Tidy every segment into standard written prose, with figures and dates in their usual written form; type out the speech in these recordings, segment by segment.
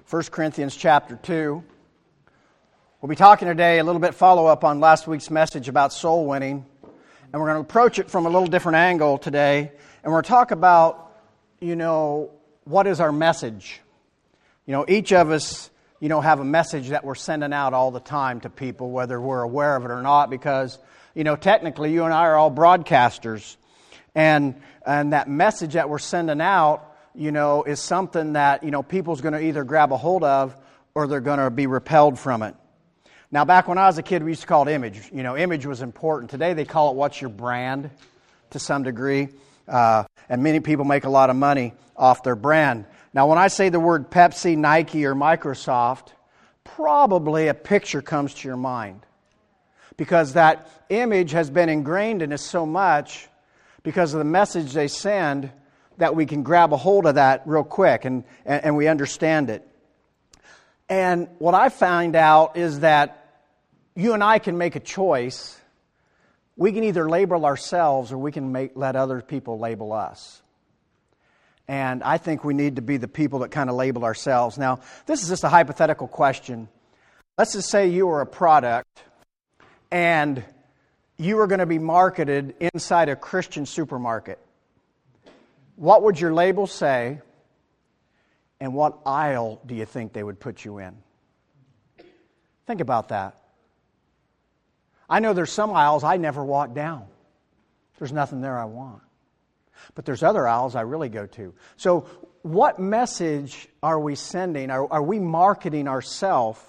1 Corinthians chapter 2. We'll be talking today a little bit follow-up on last week's message about soul winning. And we're going to approach it from a little different angle today. And we're going to talk about, what is our message? Each of us, have a message that we're sending out all the time to people, whether we're aware of it or not, because, technically you and I are all broadcasters. And that message that we're sending out, is something that, people's going to either grab a hold of or they're going to be repelled from it. Now, back when I was a kid, we used to call it image. Image was important. Today, they call it what's your brand to some degree. And many people make a lot of money off their brand. Now, when I say the word Pepsi, Nike, or Microsoft, probably a picture comes to your mind. Because that image has been ingrained in us so much because of the message they send that we can grab a hold of that real quick and we understand it. And what I find out is that you and I can make a choice. We can either label ourselves or we can let other people label us. And I think we need to be the people that kind of label ourselves. Now, this is just a hypothetical question. Let's just say you were a product and you were going to be marketed inside a Christian supermarket. What would your label say, and what aisle do you think they would put you in? Think about that. I know there's some aisles I never walk down. There's nothing there I want. But there's other aisles I really go to. So what message are we sending? Are we marketing ourselves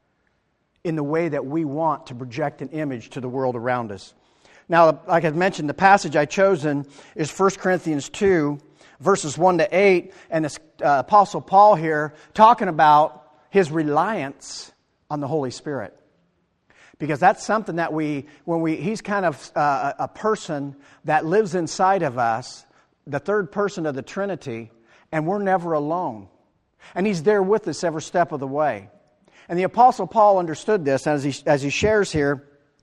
in the way that we want to project an image to the world around us? Now, like I mentioned, the passage I've chosen is 1 Corinthians 2, verses 1 to 8, and the Apostle Paul here talking about his reliance on the Holy Spirit. Because that's something that he's kind of a person that lives inside of us, the third person of the Trinity, and we're never alone. And he's there with us every step of the way. And the Apostle Paul understood this as he shares here.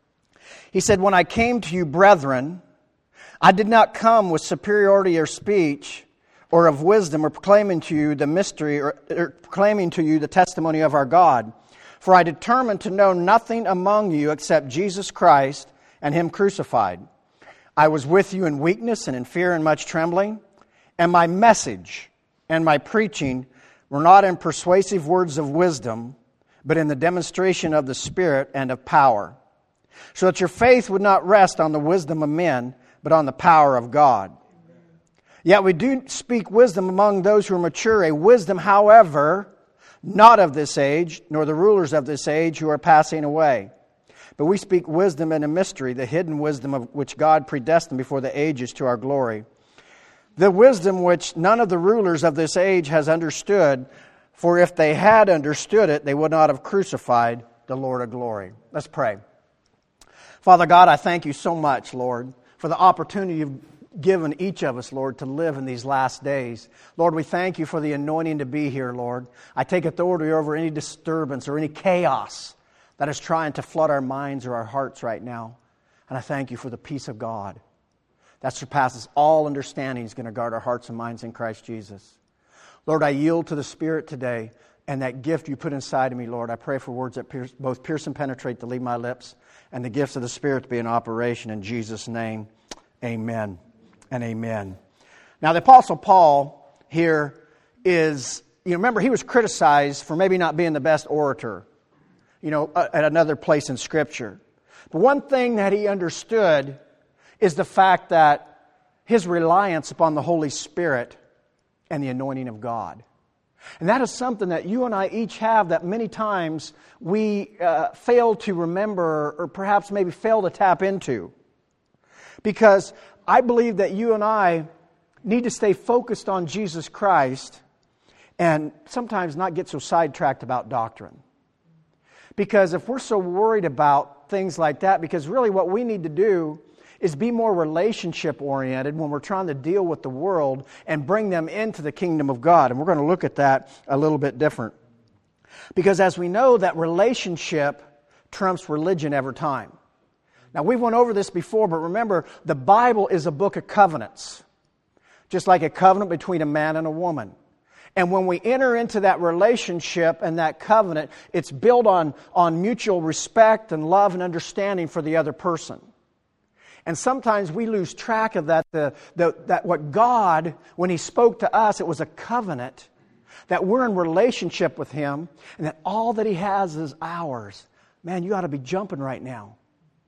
He said, "When I came to you, brethren, I did not come with superiority or speech or of wisdom or proclaiming to you the mystery or proclaiming to you the testimony of our God. For I determined to know nothing among you except Jesus Christ and Him crucified. I was with you in weakness and in fear and much trembling. And my message and my preaching were not in persuasive words of wisdom, but in the demonstration of the Spirit and of power, so that your faith would not rest on the wisdom of men, but on the power of God. Yet we do speak wisdom among those who are mature, a wisdom, however, not of this age, nor the rulers of this age who are passing away. But we speak wisdom in a mystery, the hidden wisdom of which God predestined before the ages to our glory. The wisdom which none of the rulers of this age has understood, for if they had understood it, they would not have crucified the Lord of glory." Let's pray. Father God, I thank you so much, Lord, for the opportunity you've given each of us, Lord, to live in these last days. Lord, we thank you for the anointing to be here, Lord. I take authority over any disturbance or any chaos that is trying to flood our minds or our hearts right now. And I thank you for the peace of God that surpasses all understanding is going to guard our hearts and minds in Christ Jesus. Lord, I yield to the Spirit today and that gift you put inside of me, Lord. I pray for words that both pierce and penetrate to leave my lips, and the gifts of the Spirit to be in operation. In Jesus' name, amen and amen. Now, the Apostle Paul here is, remember, he was criticized for maybe not being the best orator, at another place in Scripture. But one thing that he understood is the fact that his reliance upon the Holy Spirit and the anointing of God. And that is something that you and I each have that many times we fail to remember or perhaps maybe fail to tap into. Because I believe that you and I need to stay focused on Jesus Christ and sometimes not get so sidetracked about doctrine. Because if we're so worried about things like that, because really what we need to do is be more relationship-oriented when we're trying to deal with the world and bring them into the kingdom of God. And we're going to look at that a little bit different. Because as we know, that relationship trumps religion every time. Now, we've went over this before, but remember, the Bible is a book of covenants. Just like a covenant between a man and a woman. And when we enter into that relationship and that covenant, it's built on mutual respect and love and understanding for the other person. And sometimes we lose track of that, that what God, when He spoke to us, it was a covenant, that we're in relationship with Him, and that all that He has is ours. Man, you ought to be jumping right now.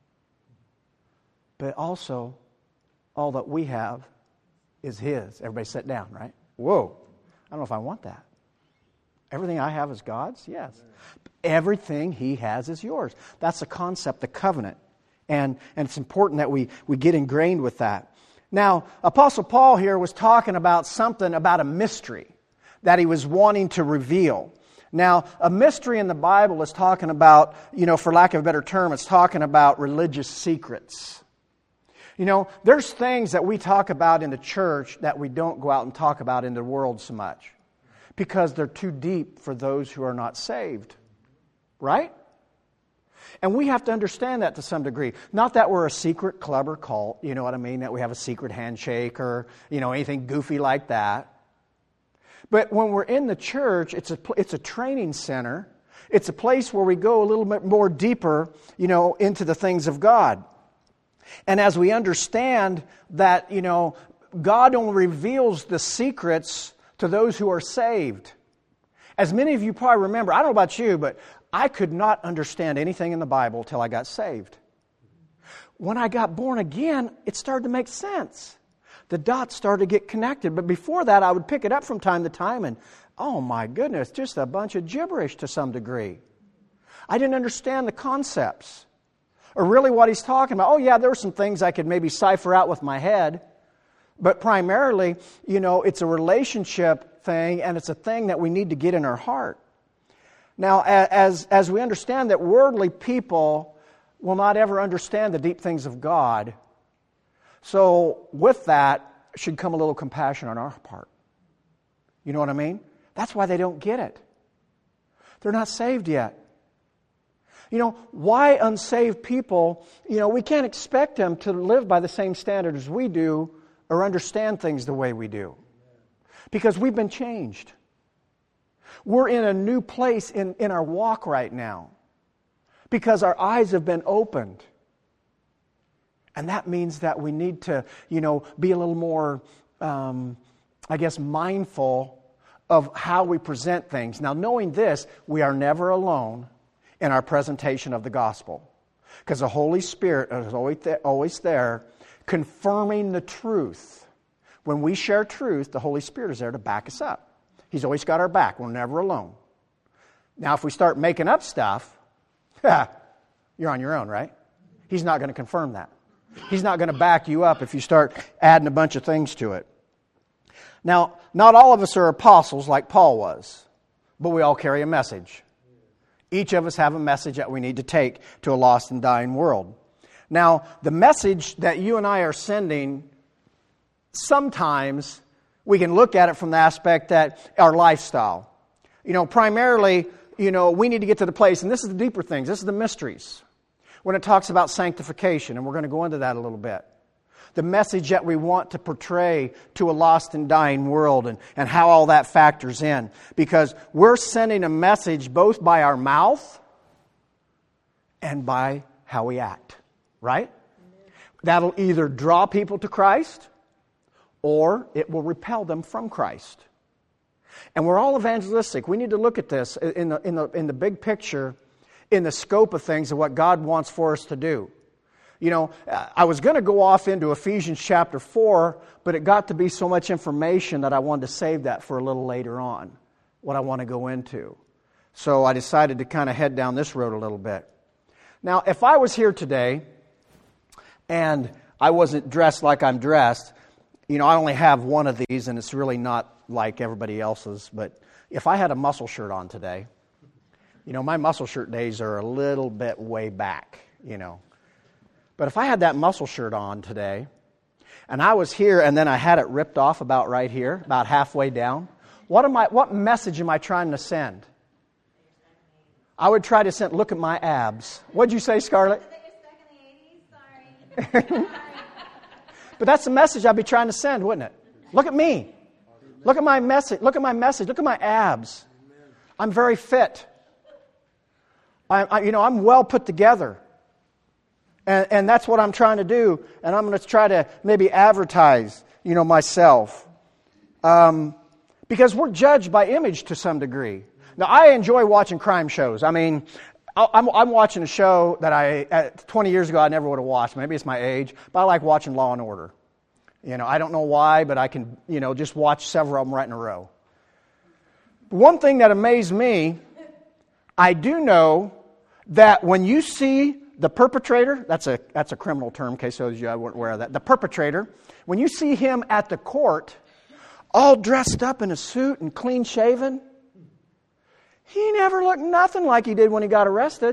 But also, all that we have is His. Everybody sit down, right? Whoa. I don't know if I want that. Everything I have is God's? Yes. Everything He has is yours. That's the concept, the covenant. And it's important that we get ingrained with that. Now, Apostle Paul here was talking about something about a mystery that he was wanting to reveal. Now, a mystery in the Bible is talking about, for lack of a better term, it's talking about religious secrets. There's things that we talk about in the church that we don't go out and talk about in the world so much because they're too deep for those who are not saved. Right? And we have to understand that to some degree. Not that we're a secret club or cult, you know what I mean? That we have a secret handshake or, anything goofy like that. But when we're in the church, it's a training center. It's a place where we go a little bit more deeper, into the things of God. And as we understand that, God only reveals the secrets to those who are saved. As many of you probably remember, I don't know about you, but I could not understand anything in the Bible till I got saved. When I got born again, it started to make sense. The dots started to get connected. But before that, I would pick it up from time to time and, oh my goodness, just a bunch of gibberish to some degree. I didn't understand the concepts. Or really what he's talking about. Oh yeah, there were some things I could maybe cipher out with my head. But primarily, it's a relationship thing, and it's a thing that we need to get in our heart. Now, as we understand that worldly people will not ever understand the deep things of God, so with that should come a little compassion on our part. You know what I mean? That's why they don't get it. They're not saved yet. Why unsaved people, we can't expect them to live by the same standard as we do or understand things the way we do. Because we've been changed. We're in a new place in our walk right now. Because our eyes have been opened. And that means that we need to, be a little more, mindful of how we present things. Now, knowing this, we are never alone in our presentation of the gospel. Because the Holy Spirit is always there confirming the truth. When we share truth, the Holy Spirit is there to back us up. He's always got our back. We're never alone. Now, if we start making up stuff, you're on your own, right? He's not going to confirm that. He's not going to back you up if you start adding a bunch of things to it. Now, not all of us are apostles like Paul was, but we all carry a message. Each of us have a message that we need to take to a lost and dying world. Now, the message that you and I are sending, sometimes we can look at it from the aspect that our lifestyle. Primarily, we need to get to the place, and this is the deeper things, this is the mysteries, when it talks about sanctification, and we're going to go into that a little bit. The message that we want to portray to a lost and dying world and how all that factors in. Because we're sending a message both by our mouth and by how we act. Right? That'll either draw people to Christ or it will repel them from Christ. And we're all evangelistic. We need to look at this in the big picture, in the scope of things of what God wants for us to do. I was going to go off into Ephesians chapter 4, but it got to be so much information that I wanted to save that for a little later on, what I want to go into. So I decided to kind of head down this road a little bit. Now, if I was here today and I wasn't dressed like I'm dressed, I only have one of these and it's really not like everybody else's, but if I had a muscle shirt on today, my muscle shirt days are a little bit way back, But if I had that muscle shirt on today, and I was here and then I had it ripped off about right here, about halfway down, what message am I trying to send? I would try to send, look at my abs. What'd you say, Scarlett? Sorry. But that's the message I'd be trying to send, wouldn't it? Look at me. Look at my message. Look at my message. Look at my abs. I'm very fit. I'm well put together. And that's what I'm trying to do. And I'm going to try to maybe advertise, myself. Because we're judged by image to some degree. Now, I enjoy watching crime shows. I mean, I'm watching a show that 20 years ago I never would have watched. Maybe it's my age, but I like watching Law and Order. I don't know why, but I can, just watch several of them right in a row. One thing that amazed me, I do know that when you see the perpetrator, that's a criminal term, in case those of you weren't aware of that. The perpetrator, when you see him at the court, all dressed up in a suit and clean shaven, he never looked nothing like he did when he got arrested.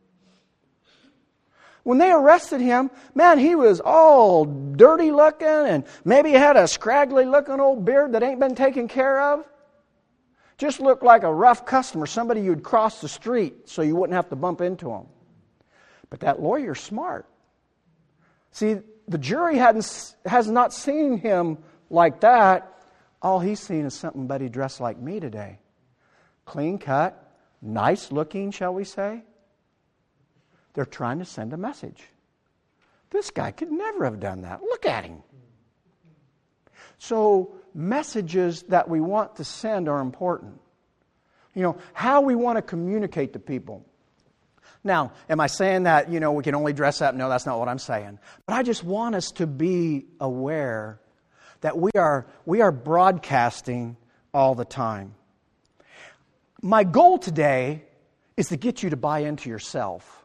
When they arrested him, man, he was all dirty looking and maybe he had a scraggly looking old beard that ain't been taken care of. Just looked like a rough customer, somebody you'd cross the street so you wouldn't have to bump into him. But that lawyer's smart. See, the jury has not seen him like that. All he's seen is somebody dressed like me today. Clean cut, nice looking, shall we say? They're trying to send a message. This guy could never have done that. Look at him. So, messages that we want to send are important. How we want to communicate to people. Now, am I saying that, we can only dress up? No, that's not what I'm saying. But I just want us to be aware that we are broadcasting all the time. My goal today is to get you to buy into yourself.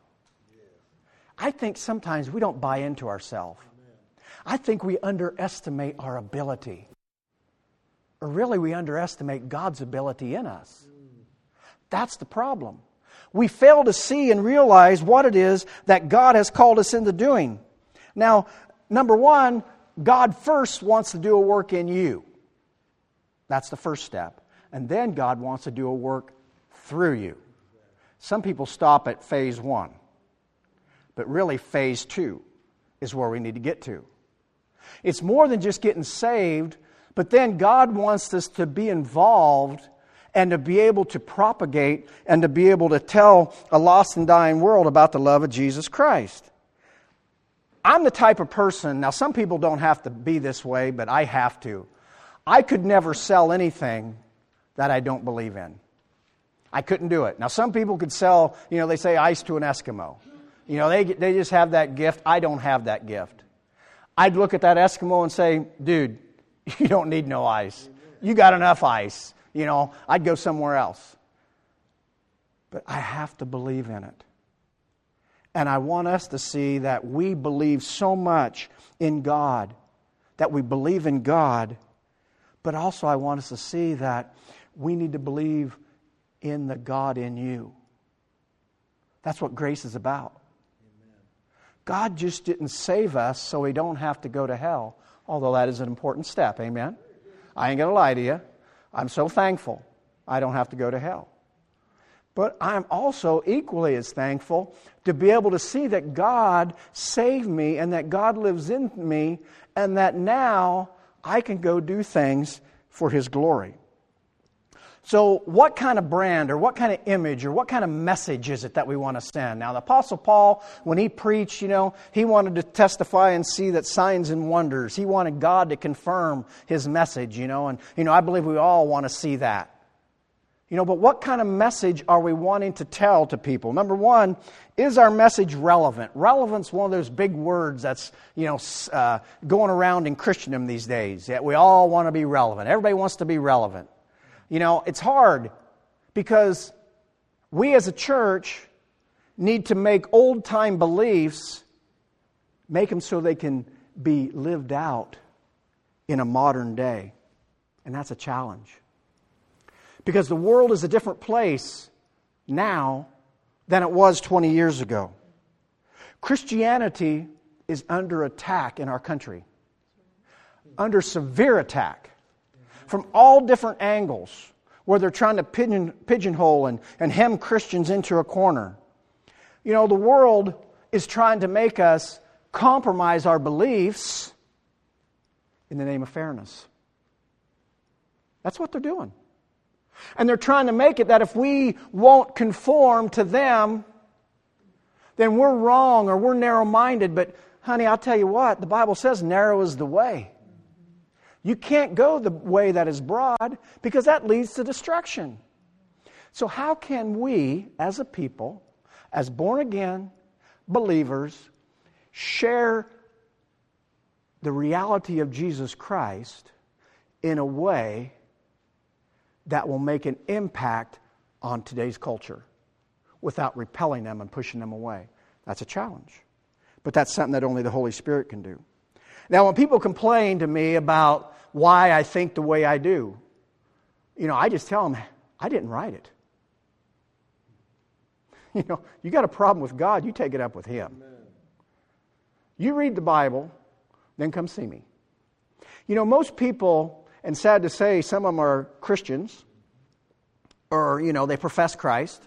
I think sometimes we don't buy into ourselves. I think we underestimate our ability. Or really, we underestimate God's ability in us. That's the problem. We fail to see and realize what it is that God has called us into doing. Now, number one, God first wants to do a work in you. That's the first step. And then God wants to do a work through you. Some people stop at phase 1. But really, phase 2 is where we need to get to. It's more than just getting saved, but then God wants us to be involved and to be able to propagate and to be able to tell a lost and dying world about the love of Jesus Christ. I'm the type of person, now some people don't have to be this way, but I have to. I could never sell anything that I don't believe in. I couldn't do it. Now some people could sell, they say ice to an Eskimo. They just have that gift. I don't have that gift. I'd look at that Eskimo and say, dude, you don't need no ice. You got enough ice. I'd go somewhere else. But I have to believe in it. And I want us to see that we believe so much in God, that we believe in God, but also I want us to see that we need to believe in the God in you. That's what grace is about. God just didn't save us so we don't have to go to hell, although that is an important step. Amen? I ain't going to lie to you. I'm so thankful I don't have to go to hell. But I'm also equally as thankful to be able to see that God saved me and that God lives in me and that now I can go do things for His glory. So what kind of brand or what kind of image or what kind of message is it that we want to send? Now the Apostle Paul, when he preached, he wanted to testify and see that signs and wonders. He wanted God to confirm His message, and I believe we all want to see that. But what kind of message are we wanting to tell to people? Number one, is our message relevant? Relevant's one of those big words that's, going around in Christendom these days. Yeah, we all want to be relevant. Everybody wants to be relevant. It's hard because we as a church need to make old-time beliefs, make them so they can be lived out in a modern day. And that's a challenge. Because the world is a different place now than it was 20 years ago. Christianity is under attack in our country. Under severe attack. From all different angles, where they're trying to pigeonhole and hem Christians into a corner. The world is trying to make us compromise our beliefs in the name of fairness. That's what they're doing. And they're trying to make it that if we won't conform to them, then we're wrong or we're narrow-minded. But, honey, I'll tell you what, the Bible says narrow is the way. You can't go the way that is broad because that leads to destruction. So how can we, as a people, as born-again believers, share the reality of Jesus Christ in a way that will make an impact on today's culture without repelling them and pushing them away? That's a challenge. But that's something that only the Holy Spirit can do. Now, when people complain to me about why I think the way I do, I just tell them, I didn't write it. You got a problem with God, you take it up with Him. Amen. You read the Bible, then come see me. Most people, and sad to say, some of them are Christians, or, they profess Christ,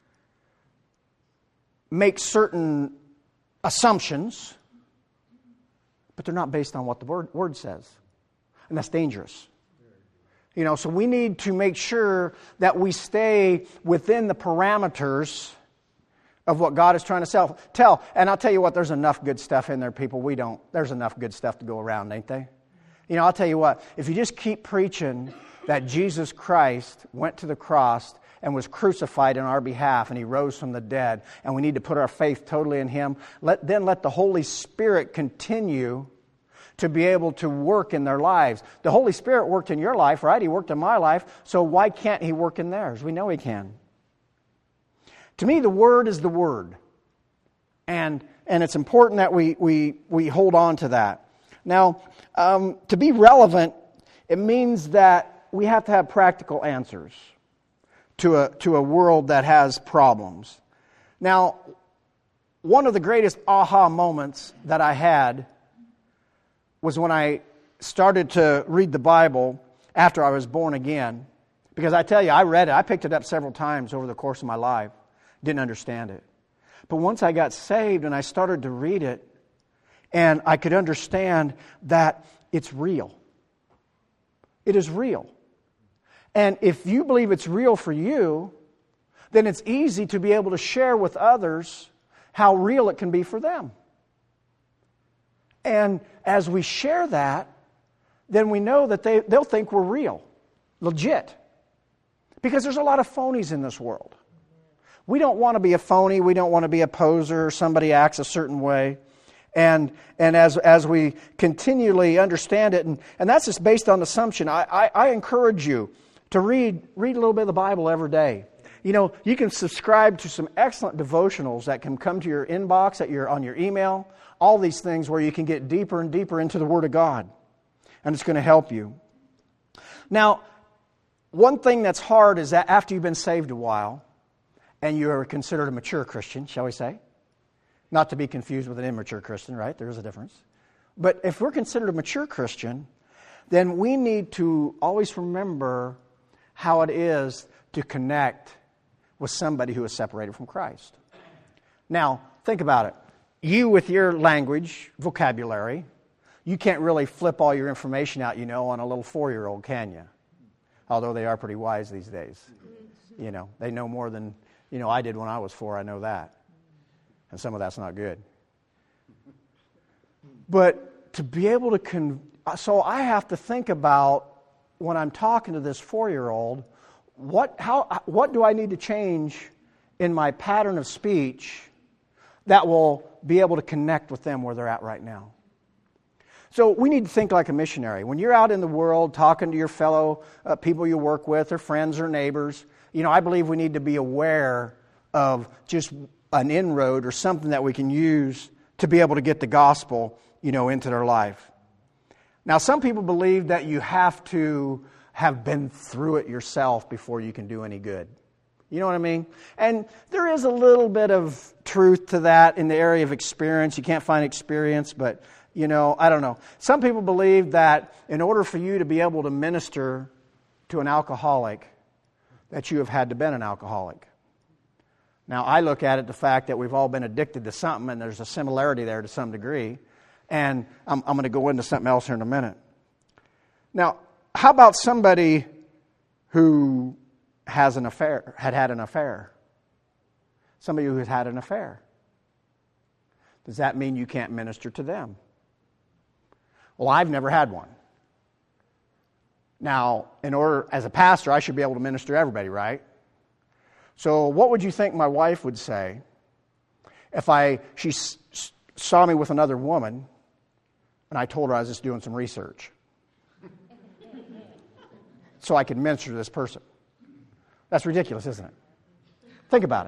make certain assumptions, but they're not based on what the Word says. And that's dangerous. So we need to make sure that we stay within the parameters of what God is trying to tell. And I'll tell you what, there's enough good stuff in there, people. There's enough good stuff to go around, ain't they? I'll tell you what, if you just keep preaching that Jesus Christ went to the cross and was crucified in our behalf and He rose from the dead, and we need to put our faith totally in Him, let the Holy Spirit continue to be able to work in their lives. The Holy Spirit worked in your life, right? He worked in my life, so why can't He work in theirs? We know He can. To me, the Word is the Word. And it's important that we hold on to that. Now, to be relevant, it means that we have to have practical answers to a world that has problems. Now, one of the greatest aha moments that I had was when I started to read the Bible after I was born again. Because I tell you, I read it. I picked it up several times over the course of my life. Didn't understand it. But once I got saved and I started to read it, and I could understand that it's real. It is real. And if you believe it's real for you, then it's easy to be able to share with others how real it can be for them. And as we share that, then we know that they'll think we're real, legit. Because there's a lot of phonies in this world. We don't want to be a phony. We don't want to be a poser or somebody acts a certain way. And as we continually understand it, and that's just based on assumption, I encourage you to read a little bit of the Bible every day. You can subscribe to some excellent devotionals that can come to your inbox, on your email, all these things where you can get deeper and deeper into the Word of God. And it's going to help you. Now, one thing that's hard is that after you've been saved a while, and you are considered a mature Christian, shall we say? Not to be confused with an immature Christian, right? There is a difference. But if we're considered a mature Christian, then we need to always remember how it is to connect with somebody who is separated from Christ. Now, think about it. You, with your language, vocabulary, you can't really flip all your information out, on a little 4-year-old, can you? Although they are pretty wise these days. They know more than, I did when I was 4, I know that. And some of that's not good. But to be able to, so I have to think about, when I'm talking to this 4-year-old, what do I need to change in my pattern of speech that will be able to connect with them where they're at right now? So we need to think like a missionary. When you're out in the world talking to your fellow people you work with or friends or neighbors, I believe we need to be aware of just an inroad or something that we can use to be able to get the gospel, into their life. Now, some people believe that you have to have been through it yourself before you can do any good. You know what I mean? And there is a little bit of truth to that in the area of experience. You can't find experience, but, I don't know. Some people believe that in order for you to be able to minister to an alcoholic, that you have had to been an alcoholic. Now, I look at it the fact that we've all been addicted to something, and there's a similarity there to some degree. And I'm going to go into something else here in a minute. Now, how about somebody who has an affair, had an affair. Somebody who has had an affair. Does that mean you can't minister to them? Well, I've never had one. Now, as a pastor, I should be able to minister to everybody, right? So what would you think my wife would say if she saw me with another woman and I told her I was just doing some research so I could minister to this person? That's ridiculous, isn't it? Think about it.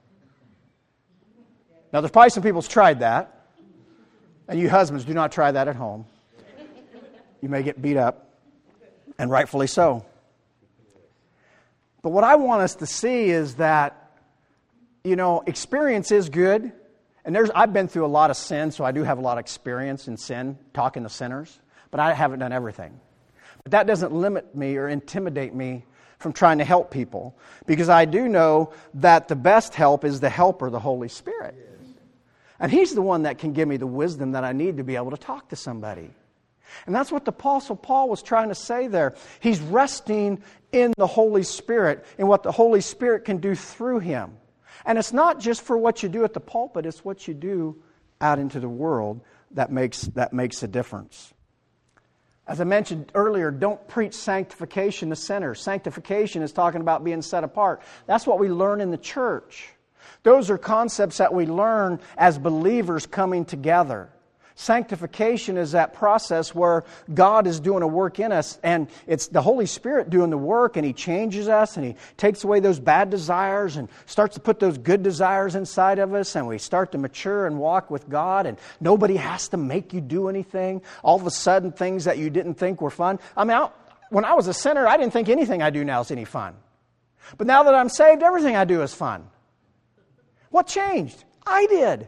Now, there's probably some people who's tried that. And you husbands, do not try that at home. You may get beat up, and rightfully so. But what I want us to see is that, experience is good. And I've been through a lot of sin, so I do have a lot of experience in sin, talking to sinners. But I haven't done everything. But that doesn't limit me or intimidate me from trying to help people. Because I do know that the best help is the helper, the Holy Spirit. And He's the one that can give me the wisdom that I need to be able to talk to somebody. And that's what the Apostle Paul was trying to say there. He's resting in the Holy Spirit, in what the Holy Spirit can do through him. And it's not just for what you do at the pulpit, it's what you do out into the world that makes a difference. As I mentioned earlier, don't preach sanctification to sinners. Sanctification is talking about being set apart. That's what we learn in the church. Those are concepts that we learn as believers coming together. Sanctification is that process where God is doing a work in us, and it's the Holy Spirit doing the work, and He changes us, and He takes away those bad desires and starts to put those good desires inside of us, and we start to mature and walk with God, and nobody has to make you do anything. All of a sudden, things that you didn't think were fun. When I was a sinner, I didn't think anything I do now is any fun. But now that I'm saved, everything I do is fun. What changed? I did.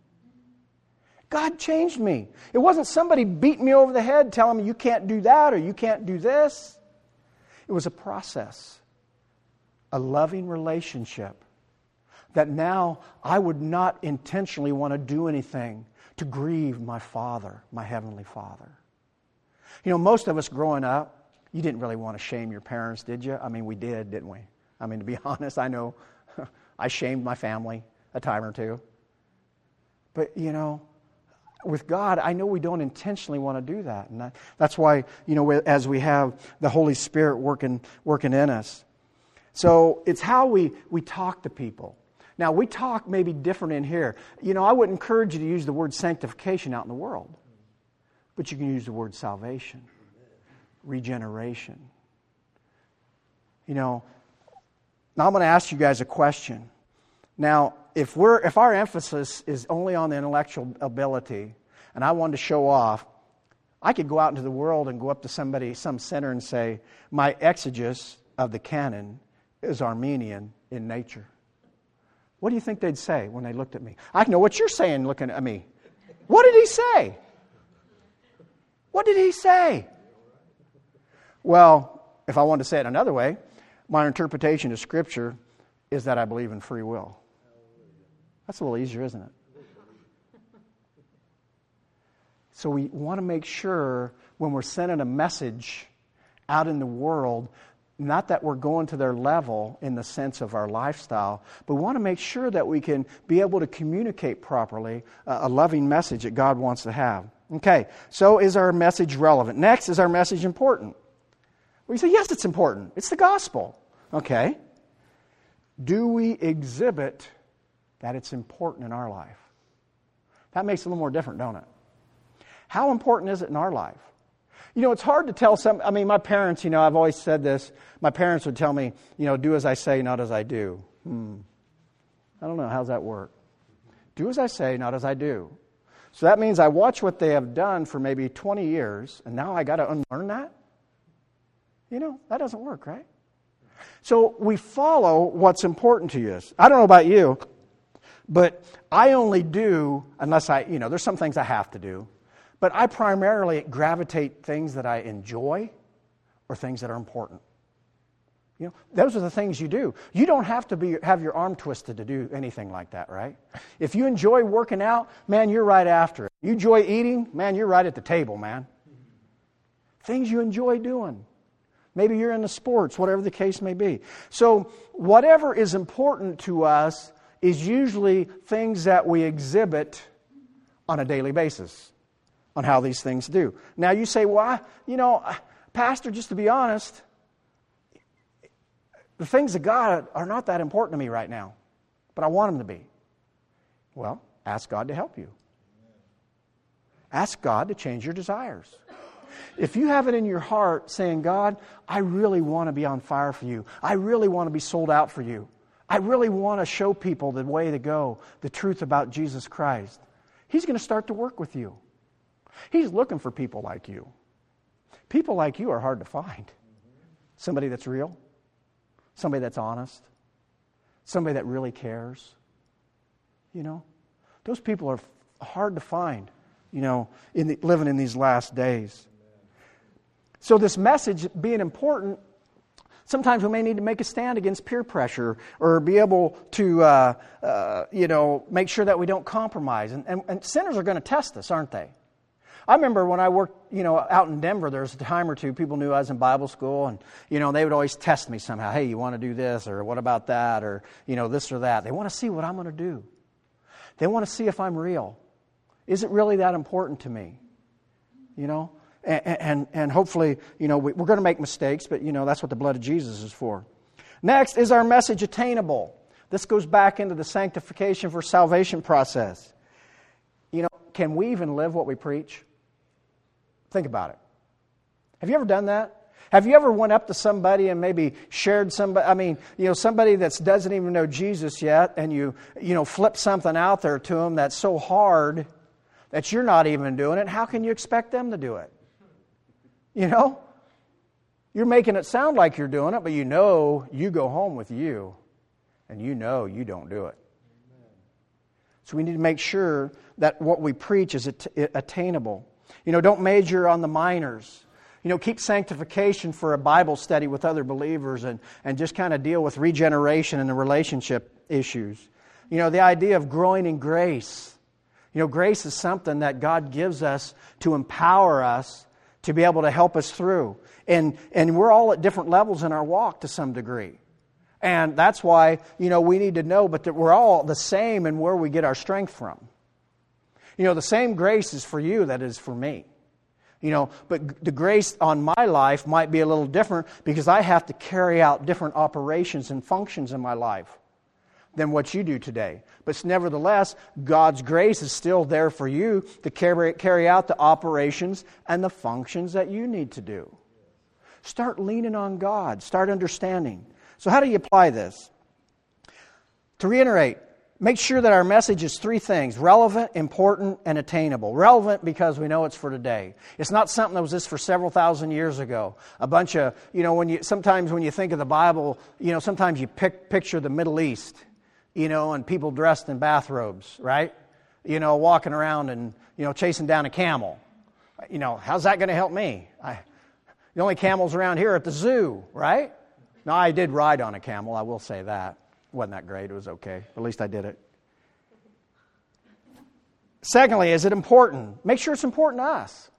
God changed me. It wasn't somebody beating me over the head telling me you can't do that or you can't do this. It was a process, a loving relationship that now I would not intentionally want to do anything to grieve my Father, my Heavenly Father. Most of us growing up, you didn't really want to shame your parents, did you? We did, didn't we? To be honest, I know I shamed my family a time or two. But, with God, I know we don't intentionally want to do that. And that's why, as we have the Holy Spirit working in us. So it's how we talk to people. Now, we talk maybe different in here. I would encourage you to use the word sanctification out in the world. But you can use the word salvation, regeneration. Now I'm going to ask you guys a question. Now, if our emphasis is only on the intellectual ability, and I wanted to show off, I could go out into the world and go up to some sinner, and say, my exegesis of the canon is Armenian in nature. What do you think they'd say when they looked at me? I know what you're saying looking at me. What did he say? What did he say? Well, if I wanted to say it another way, my interpretation of Scripture is that I believe in free will. That's a little easier, isn't it? So we want to make sure when we're sending a message out in the world, not that we're going to their level in the sense of our lifestyle, but we want to make sure that we can be able to communicate properly a loving message that God wants to have. Okay, so is our message relevant? Next, is our message important? Well, you say, yes, it's important. It's the gospel. Okay. Do we exhibit that it's important in our life? That makes it a little more different, don't it? How important is it in our life? It's hard to tell my parents, I've always said this. My parents would tell me, do as I say, not as I do. I don't know. How's that work? Do as I say, not as I do. So that means I watch what they have done for maybe 20 years, and now I got to unlearn that? That doesn't work, right? So we follow what's important to us. I don't know about you, but I only do, unless there's some things I have to do, but I primarily gravitate things that I enjoy or things that are important. Those are the things you do. You don't have to have your arm twisted to do anything like that, right? If you enjoy working out, man, you're right after it. You enjoy eating, man, you're right at the table, man. Things you enjoy doing. Maybe you're into sports, whatever the case may be. So whatever is important to us is usually things that we exhibit on a daily basis on how these things do. Now you say, well, Pastor, just to be honest, the things of God are not that important to me right now, but I want them to be. Well, ask God to help you. Ask God to change your desires. If you have it in your heart saying, God, I really want to be on fire for you. I really want to be sold out for you. I really want to show people the way to go, the truth about Jesus Christ. He's going to start to work with you. He's looking for people like you. People like you are hard to find. Somebody that's real. Somebody that's honest. Somebody that really cares. Those people are hard to find, living in these last days. So this message being important, sometimes we may need to make a stand against peer pressure or be able to, make sure that we don't compromise. And sinners are going to test us, aren't they? I remember when I worked, out in Denver, there was a time or two people knew I was in Bible school, and, they would always test me somehow. Hey, you want to do this, or what about that, or, this or that. They want to see what I'm going to do. They want to see if I'm real. Is it really that important to me? And hopefully, we're going to make mistakes, but, that's what the blood of Jesus is for. Next, is our message attainable? This goes back into the sanctification for salvation process. Can we even live what we preach? Think about it. Have you ever done that? Have you ever went up to somebody and maybe shared somebody, somebody that doesn't even know Jesus yet, and you flip something out there to them that's so hard that you're not even doing it? How can you expect them to do it? You're making it sound like you're doing it, but you go home with you, and you don't do it. So we need to make sure that what we preach is attainable. Don't major on the minors. Keep sanctification for a Bible study with other believers and just kind of deal with regeneration and the relationship issues. The idea of growing in grace. Grace is something that God gives us to empower us to be able to help us through. And we're all at different levels in our walk to some degree. And that's why, we need to know, but that we're all the same in where we get our strength from. The same grace is for you that is for me. But the grace on my life might be a little different because I have to carry out different operations and functions in my life than what you do today. But nevertheless, God's grace is still there for you to carry out the operations and the functions that you need to do. Start leaning on God. Start understanding. So how do you apply this? To reiterate, make sure that our message is three things: relevant, important, and attainable. Relevant because we know it's for today. It's not something that was just for several thousand years ago. A bunch of, sometimes when you think of the Bible, sometimes you picture the Middle East, and people dressed in bathrobes, right? Walking around and, chasing down a camel. How's that going to help me? The only camels around here are at the zoo, right? Now, I did ride on a camel, I will say that. It wasn't that great, it was okay. At least I did it. Secondly, is it important? Make sure it's important to us.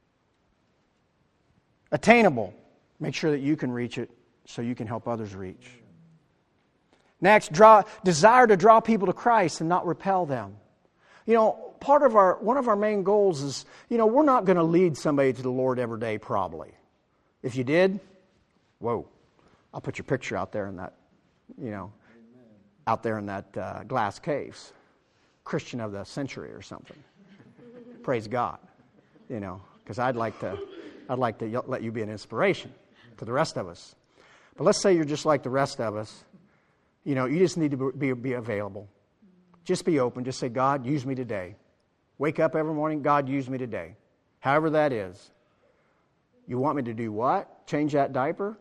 Attainable. Make sure that you can reach it so you can help others reach. Next, desire to draw people to Christ and not repel them. One of our main goals is, we're not going to lead somebody to the Lord every day, probably. If you did, whoa, I'll put your picture out there in that, out there in that glass case. Christian of the century or something. Praise God. Because I'd like to let you be an inspiration to the rest of us. But let's say you're just like the rest of us. You just need to be available. Just be open. Just say, God, use me today. Wake up every morning, God, use me today. However that is. You want me to do what? Change that diaper?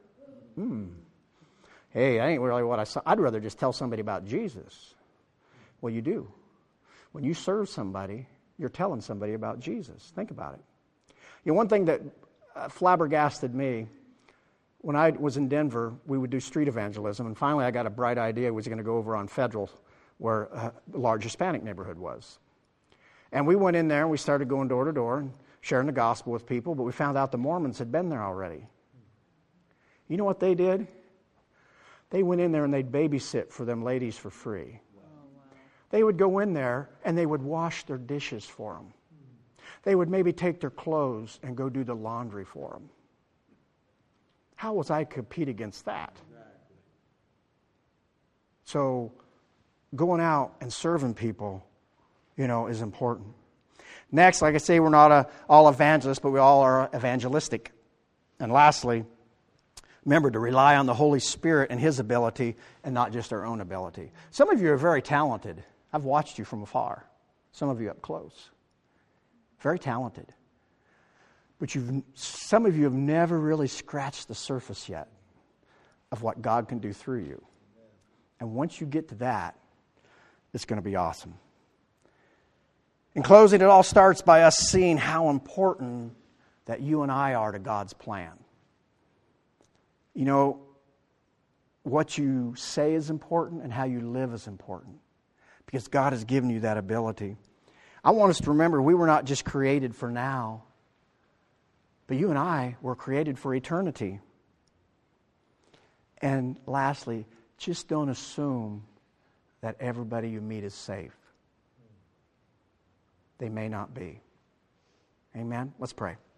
Hey, that ain't really what I saw. I'd rather just tell somebody about Jesus. Well, you do. When you serve somebody, you're telling somebody about Jesus. Think about it. One thing that flabbergasted me, when I was in Denver, we would do street evangelism, and finally I got a bright idea. I was going to go over on Federal, where the large Hispanic neighborhood was. And we went in there and we started going door to door and sharing the gospel with people, but we found out the Mormons had been there already. You know what they did? They went in there and they'd babysit for them ladies for free. They would go in there and they would wash their dishes for them. They would maybe take their clothes and go do the laundry for them. How was I compete against that? So going out and serving people, is important. Next, like I say, we're not all evangelists, but we all are evangelistic. And lastly, remember to rely on the Holy Spirit and His ability and not just our own ability. Some of you are very talented. I've watched you from afar. Some of you up close. Very talented. But some of you have never really scratched the surface yet of what God can do through you. And once you get to that, it's going to be awesome. In closing, it all starts by us seeing how important that you and I are to God's plan. What you say is important and how you live is important because God has given you that ability. I want us to remember we were not just created for now, but you and I were created for eternity. And lastly, just don't assume that everybody you meet is safe. They may not be. Amen? Let's pray.